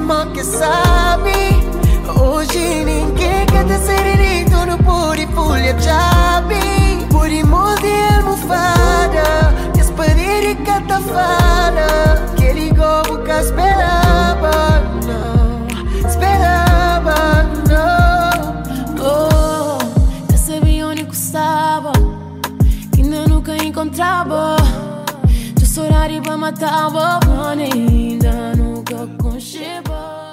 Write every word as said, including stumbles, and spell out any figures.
mal que sabe. Hoje ninguém quer te serenito, não pode folha chave. Pode morder almofada, e as paredes catafana. Que ligou boca esperava, não, esperava, não. Oh, já sabia onde custava, que ainda nunca encontrava. Já horário pra matar, ainda nunca concheva.